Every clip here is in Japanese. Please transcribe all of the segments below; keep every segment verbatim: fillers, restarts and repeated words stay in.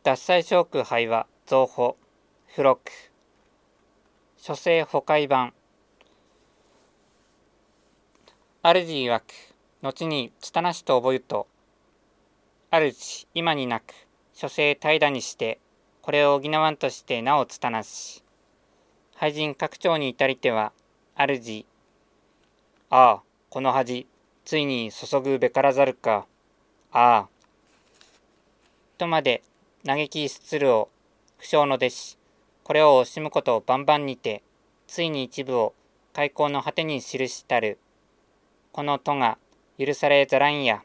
獺祭小句俳話造法付録書生補改版。主曰く、後に拙しと覚えると、主今になく書生怠惰にしてこれを補わんとしてなお拙し、俳人各長に至りては主ああこの恥ついに注ぐべからざるかああとまで嘆きすつるを不詳の弟子これを惜しむことを万々にてついに一部を開口の果てに記したるこのとが許されざらんや。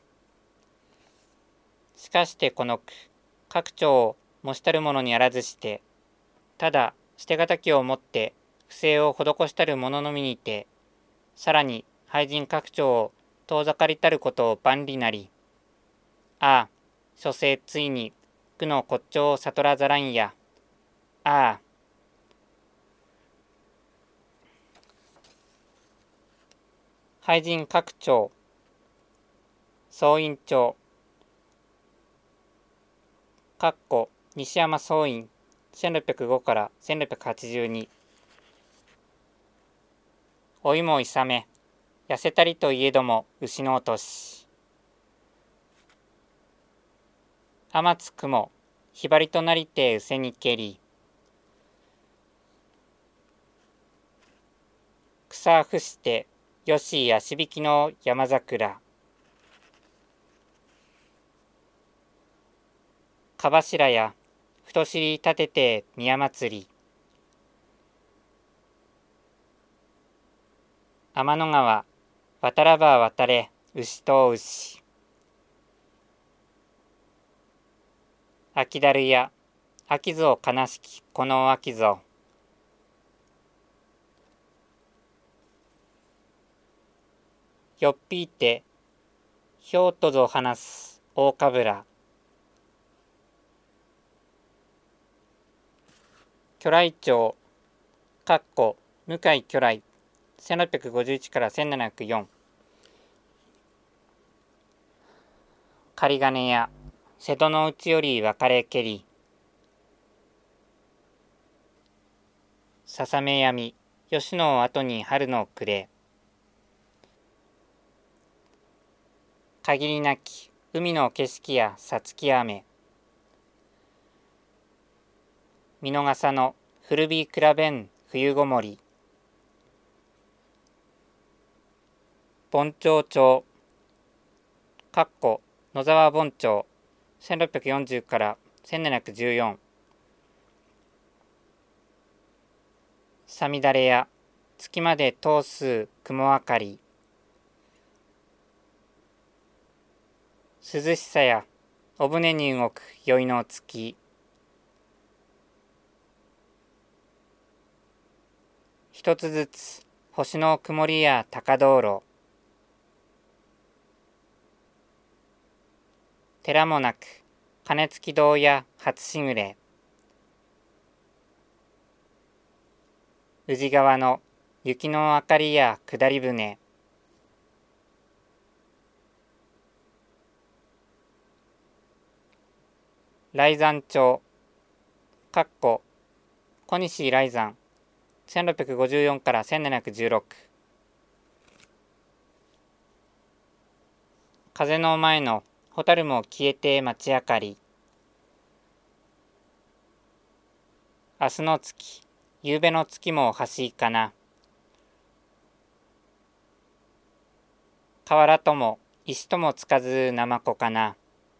しかしてこの句各長を模したるものにあらずしてただ捨てがたきをもって不正を施したるもののみにてさらに俳人各長を遠ざかりたることを万里なりああ書生ついに句の骨頂を悟らざらんやああ俳人各長総院長かっこ西山総院せんろっぴゃくごからせんろっぴゃくはちじゅうに老いもいさめ痩せたりといえども牛の落とし天津雲ひばりとなりてうせにけり草ふしてよし足引きの山桜かばしらや太尻立てて宮祭り天の川渡らば渡れ牛と牛秋だるや秋ぞ悲しきこの秋ぞよっぴいてひょうとぞ話す大かぶら巨来町かっこ向井巨来せんろっぴゃくごじゅういちからせんななひゃくよん仮金や瀬戸の内より別れけりささめ闇吉野後に春の暮れ限りなき海の景色やさつき雨見逃さの古び比べん冬ごもり盆町町かっこ野沢盆町せんろっぴゃくよんじゅうからせんななひゃくじゅうよんさみだれや月まで通す雲明かり涼しさやお船に動く宵の月一つずつ星の曇りや高道路寺もなく鐘つき堂や初しぐれ宇治川の雪の明かりや下り船雷山町かっこ小西雷山せんろっぴゃくごじゅうよんからせんななひゃくじゅうろく風の前の蛍も消えて街明かり明日の月夕べの月も端いかな河原とも石ともつかずなまこかな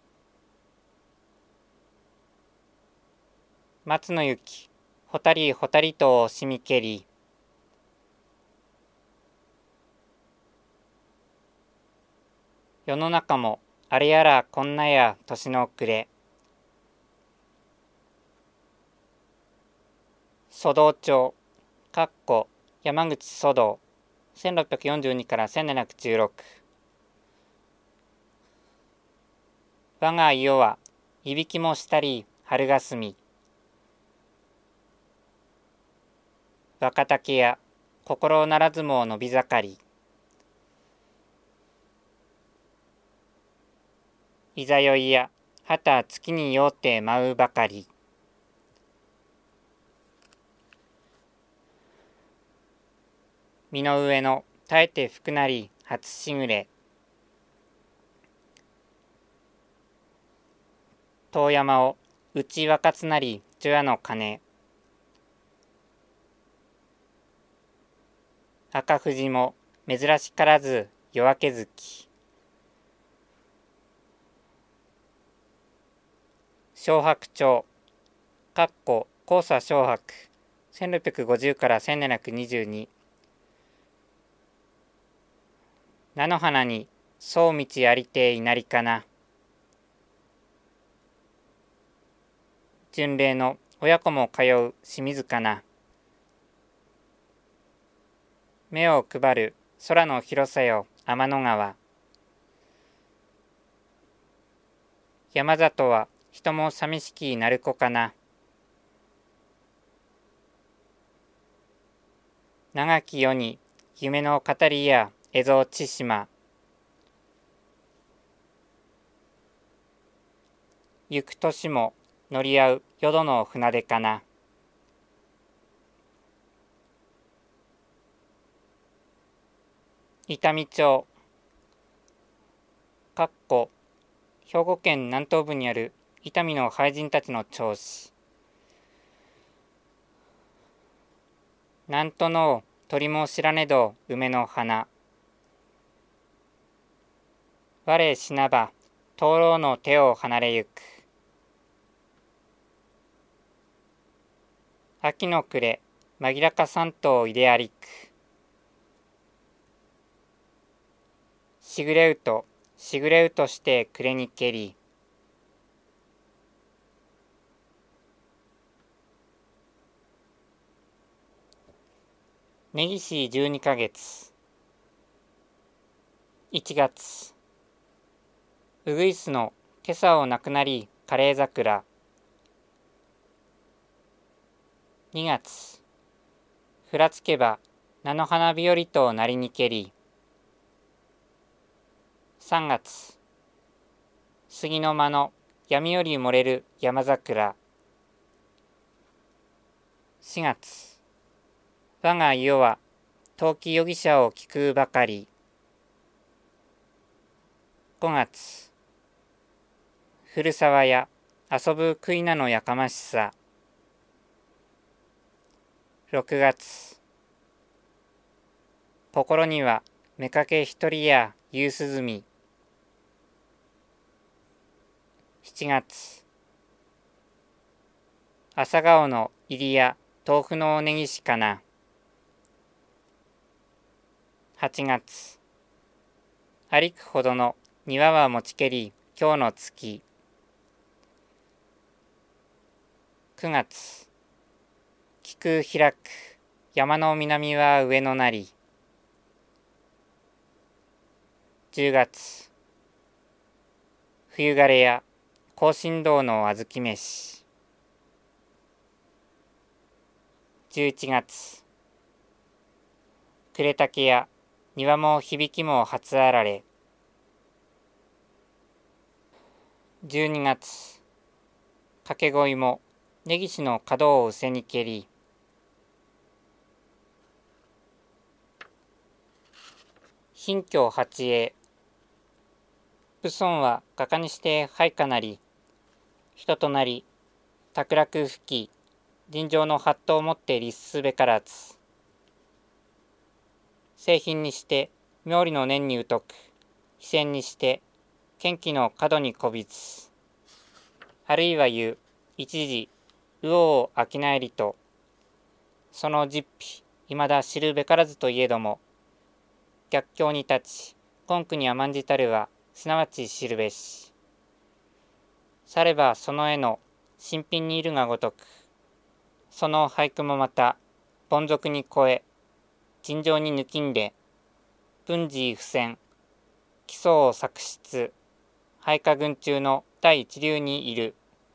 松の雪ほたりほたりとしみけり世の中もあれやらこんなや年の暮れ蘇道町かっこ山口蘇道せんろっぴゃくよんじゅうにからせんななひゃくじゅうろく我が世はいびきもしたり春がすみ若竹や心ならずも伸び盛りいざよいやはた月にようて舞うばかり。身の上の耐えて福なり初しぐれ。遠山を打ち若つなり除夜の鐘。赤富士も珍しからず夜明け月。小白鳥、かっこ黄砂小白、せんろっぴゃくごじゅうからせんななひゃくにじゅうに。菜の花にそう道ありて稲荷かな。巡礼の親子も通う清水かな。目を配る空の広さよ天の川。山里は人も寂しき鳴子かな。長き世に夢の語りや蝦夷千島。行く年も乗り合う淀の船出かな。伊丹町、かっこ兵庫県南東部にある伊丹の俳人たちの町史。なんとの鳥も知らねど梅の花。我死なば灯籠の手を離れゆく。秋の暮れ紛らか三頭いでありく。しぐれうとしぐれうとして暮れにけり。根岸じゅうにかげつ。いちがつ。うぐいすの今朝をなくなり枯れ桜。にがつ。ふらつけば菜の花日和となりにけり。さんがつ。杉の間の闇より漏れる山桜。しがつ。我が世は陶器容疑者を聞くばかり。ごがつ。古沢や遊ぶ食いなのやかましさ。ろくがつ。心にはめかけ一人や夕涼み。しちがつ。朝顔の入りや豆腐のねぎしかな。はちがつ。歩くほどの庭は持ちけり今日の月。くがつ。菊開く山の南は上のなり。じゅうがつ。冬枯れや香辛堂の小豆飯。じゅういちがつ。暮れ竹や庭も響きも初あられ。じゅうにがつ。掛け声も根岸の角をうせにけり。貧居八栄。武尊は画家にして配下なり。人となり、卓楽吹き、尋常の八頭をもって律すべからず。製品にして妙理の念に疎く、非戦にして剣気の角にこびつ。あるいは言う、一時、右往を飽きないりと、その実費、いまだ知るべからずといえども、逆境に立ち、根句に甘んじたるは、すなわち知るべし。さればその絵の新品にいるがごとく、その俳句もまた、凡俗に超え、尋常に抜きんで、文治不戦、基礎を作出、俳歌群中の第一流にいる。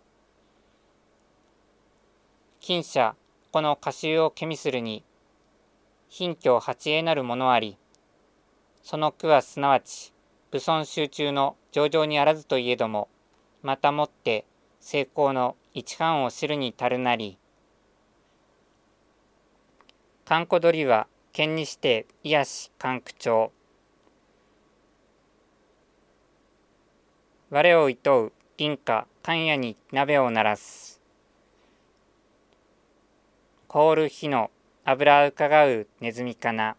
近社、この歌集をけみするに、貧居八栄なるものあり、その句はすなわち、武尊集中の上々にあらずといえども、 またもって成功の一半を知るに足るなり。かんこ鳥は剣にして癒し関空調。我を厭う林家関野に鍋を鳴らす。凍る火の油うかがうネズミかな。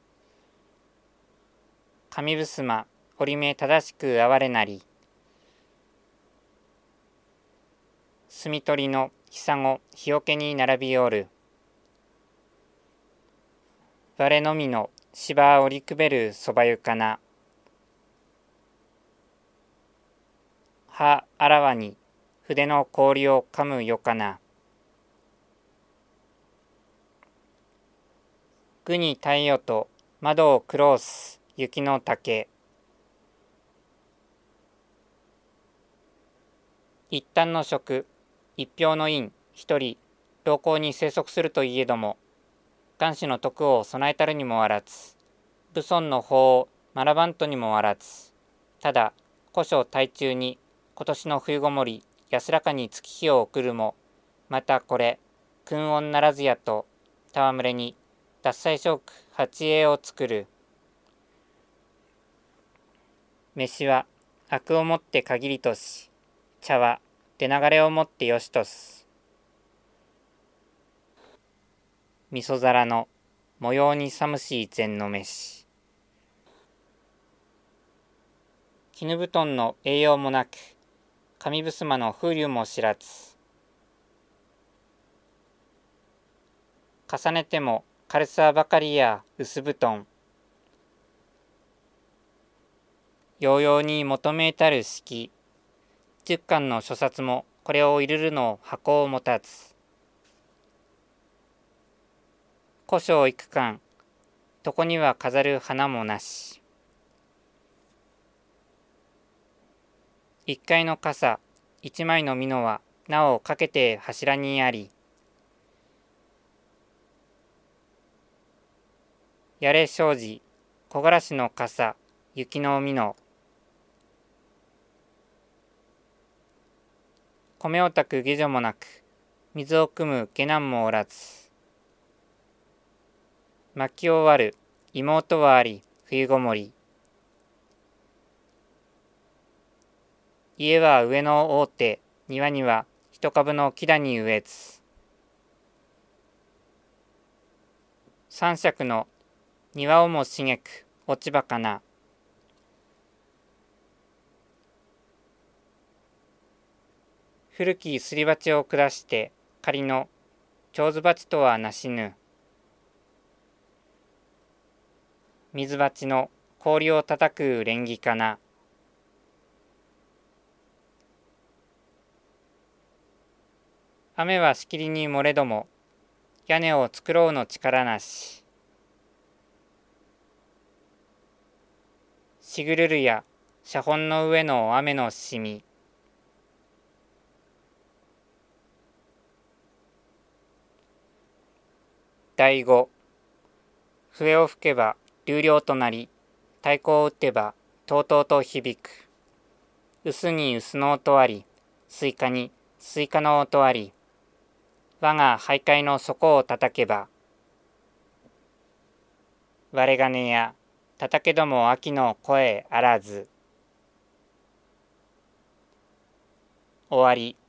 紙ぶすま折り目正しく哀れなり。炭取りのひさご日よけに並びおる。我のみの芝折りくべるそば湯かな。葉あらわに筆の氷を噛むよかな。ぐに太陽と窓をクロース雪の竹。一旦の食、一票の院、一人、老公に生息するといえども、願子の徳を備えたるにもあらず、武尊の法を学ばんとにもあらず、ただ、古書大中に、今年の冬ごもり、安らかに月日を送るも、またこれ、訓音ならずやと、戯れに、獺祭食八栄を作る。飯は、悪をもって限りとし、茶は、出流れをもってよしとす。味噌皿の模様に寒しい膳の飯。絹布団の栄養もなく、紙ぶすまの風流も知らず。重ねても軽さばかりや薄布団。ようように求めたる式。十巻の諸冊もこれを入れるの箱を持たず。古書幾巻、床には飾る花もなし。一階の傘、一枚の蓑はなおかけて柱にあり。やれ障子、木枯らしの傘、雪の蓑。米を炊く下女もなく、水を汲む下男もおらず。薪を割る妹はあり、冬ごもり。家は上の大手、庭には一株の木田に植えず。三尺の庭をも茂く落ち葉かな。古きすり鉢を下して仮の長寿鉢とはなしぬ。水鉢の氷を叩く蓮華かな。雨はしきりに漏れども、屋根を作ろうの力なし。しぐるるや写本の上の雨のしみ。第五。笛を吹けば流量となり、太鼓を打てばとうとうと響く。臼に臼の音あり、スイカにスイカの音あり。我が徘徊の底を叩けば、割れ金や叩けども秋の声あらず。終わり。